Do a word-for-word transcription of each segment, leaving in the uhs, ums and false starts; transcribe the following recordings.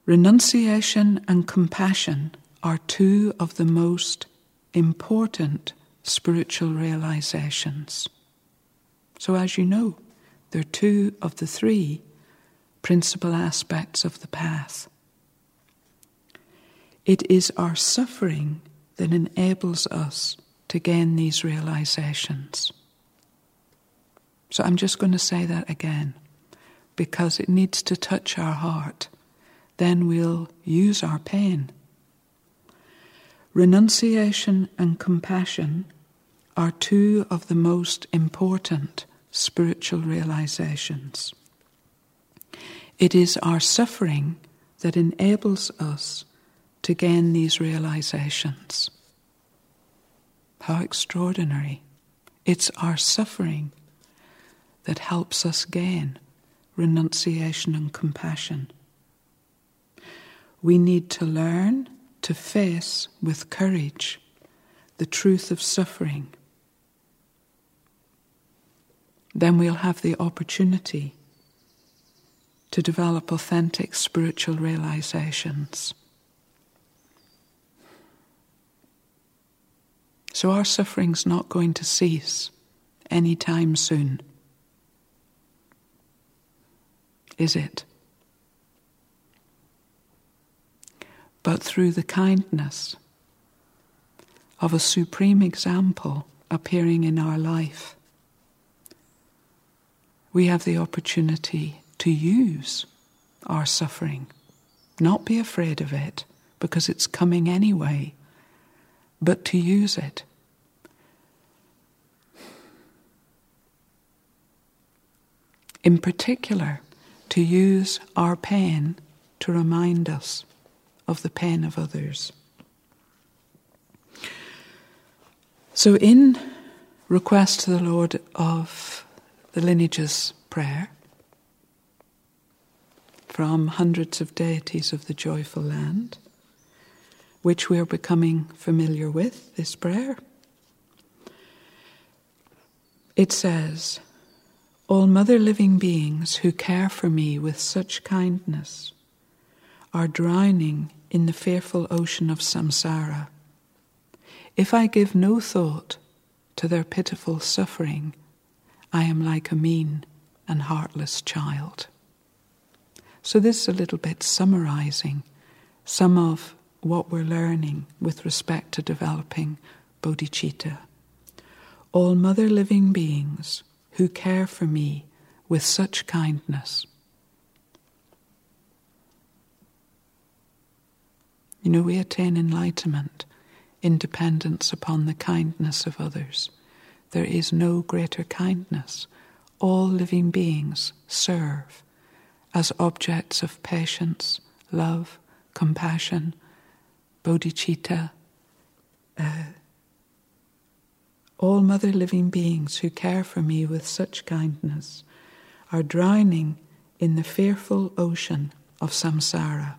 Renunciation and compassion are two of the most important spiritual realizations. So as you know, they're two of the three principal aspects of the path. It is our suffering that enables us to gain these realizations. So I'm just going to say that again, because it needs to touch our heart. Then we'll use our pain. Renunciation and compassion are two of the most important spiritual realizations. It is our suffering that enables us to gain these realizations. How extraordinary. It's our suffering that helps us gain renunciation and compassion. We need to learn to face with courage the truth of suffering. Then we'll have the opportunity to develop authentic spiritual realizations. So our suffering's not going to cease anytime soon, is it? But through the kindness of a supreme example appearing in our life, we have the opportunity to use our suffering, not be afraid of it because it's coming anyway, but to use it. In particular, to use our pain to remind us of the pain of others. So in request to the Lord of the Lineages prayer from hundreds of deities of the joyful land, which we are becoming familiar with, this prayer, it says, "All mother living beings who care for me with such kindness are drowning in the fearful ocean of samsara. If I give no thought to their pitiful suffering, I am like a mean and heartless child." So this is a little bit summarizing some of what we're learning with respect to developing bodhicitta. All mother living beings who care for me with such kindness. You know, we attain enlightenment, independence upon the kindness of others. There is no greater kindness. All living beings serve as objects of patience, love, compassion, bodhicitta. Uh, all mother living beings who care for me with such kindness are drowning in the fearful ocean of samsara.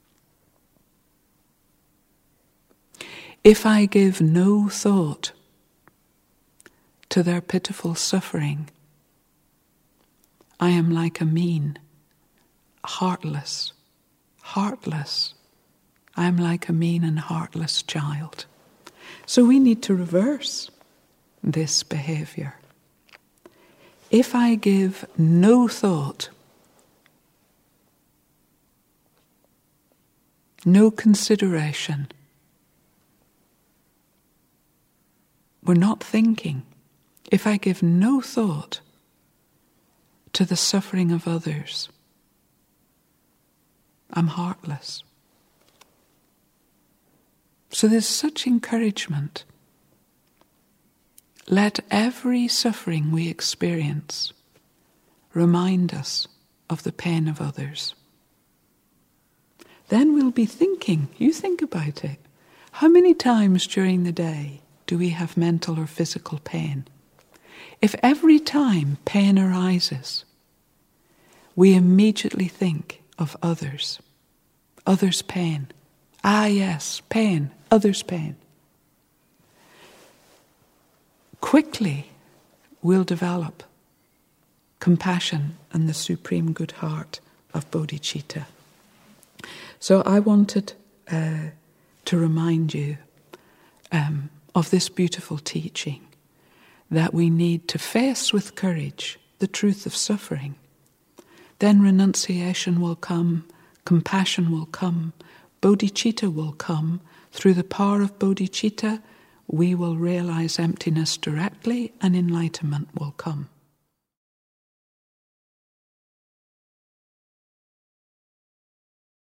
If I give no thought to their pitiful suffering, I am like a mean, heartless, heartless. I am like a mean and heartless child. So we need to reverse this behavior. If I give no thought, no consideration, we're not thinking. If I give no thought to the suffering of others, I'm heartless. So there's such encouragement. Let every suffering we experience remind us of the pain of others. Then we'll be thinking, you think about it, how many times during the day do we have mental or physical pain? If every time pain arises, we immediately think of others, others' pain. Ah yes, pain, others' pain. Quickly we'll develop compassion and the supreme good heart of bodhicitta. So I wanted uh, to remind you um, of this beautiful teaching, that we need to face with courage the truth of suffering. Then renunciation will come, compassion will come, bodhicitta will come. Through the power of bodhicitta, we will realize emptiness directly and enlightenment will come.